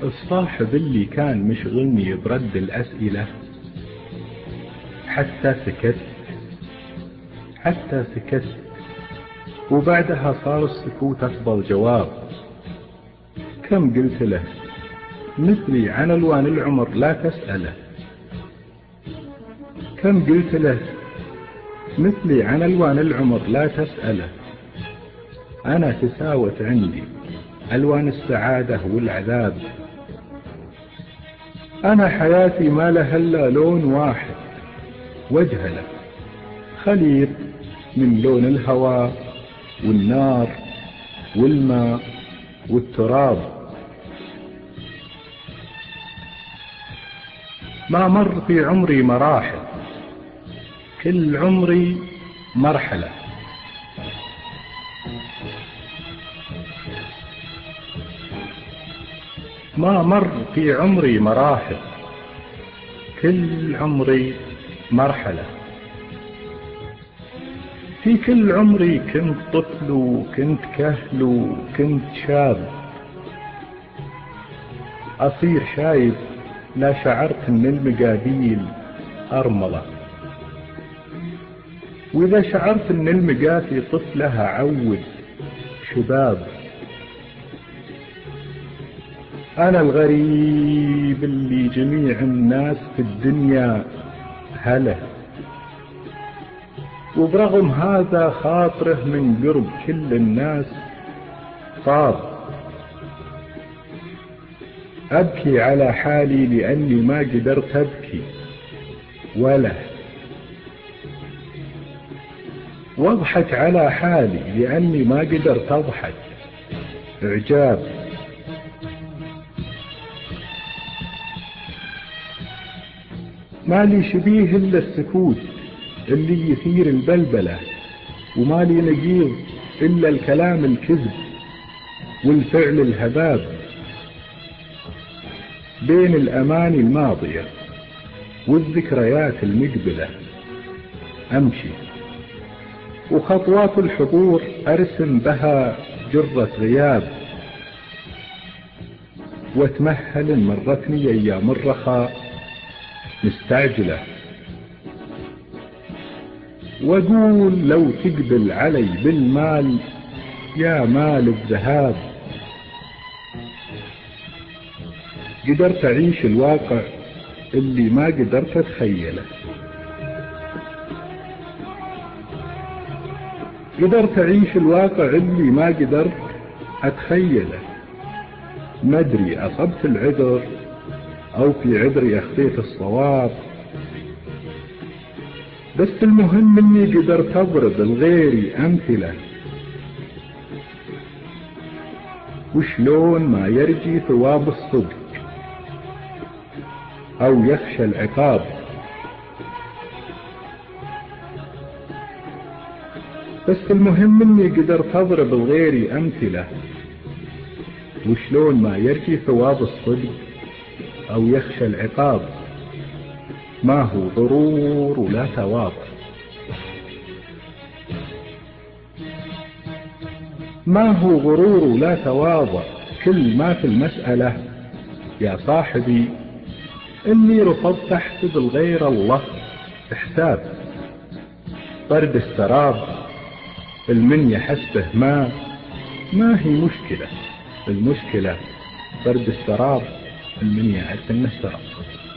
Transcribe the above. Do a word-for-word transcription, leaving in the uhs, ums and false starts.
الصاحب اللي كان مشغلني برد الأسئلة حتى سكت حتى سكت وبعدها صار السكوت أفضل جواب. كم قلت له مثلي عن ألوان العمر لا تسأله، كم قلت له مثلي عن ألوان العمر لا تسأله. أنا تساوت عندي ألوان السعادة والعذاب، أنا حياتي ما لها إلا لون واحد وجهله، خليط من لون الهواء والنار والماء والتراب. ما مر في عمري مراحل، كل عمري مرحلة. ما مر في عمري مراحل، كل عمري مرحلة. في كل عمري كنت طفل وكنت كهل وكنت شاب، أصير شايب لا شعرت ان المقابيل أرملة، وإذا شعرت ان المقافي طفلها عود شباب. أنا الغريب اللي جميع الناس في الدنيا هله، وبرغم هذا خاطره من قرب كل الناس طاب. أبكي على حالي لأني ما قدرت أبكي ولا، واضحك على حالي لأني ما قدرت أضحك إعجاب. ما لي شبيه إلا السكوت اللي يثير البلبلة، وما لي نقيض إلا الكلام الكذب والفعل الهباب. بين الأماني الماضية والذكريات المقبلة أمشي، وخطوات الحضور أرسم بها جرة غياب، واتمهل إن مرتني أيام الرخاء مستعجلة، وأقول لو تقبل علي بالمال يا مال الذهاب. قدرت أعيش الواقع اللي ما قدرت أتخيله، قدرت أعيش الواقع اللي ما قدرت أتخيله. ما أدري أصبت العذر أو في عذري أخطيت الصواب، بس المهم إني قدرت أضرب لغيري أمثلة، وشلون ما يرجي ثواب الصدق أو يخشى العقاب. بس المهم إني قدرت أضرب لغيري أمثلة، وشلون ما يرجي ثواب الصدق أو يخشى العقاب. ما هو غرور ولا تواضع، ما هو غرور ولا تواضع. كل ما في المسألة يا صاحبي إني رفضت أحسب الغير الله حساب. طرد السراب المنية حسبه ما ما هي مشكلة، المشكلة طرد السراب المنية عرف إنه سراب.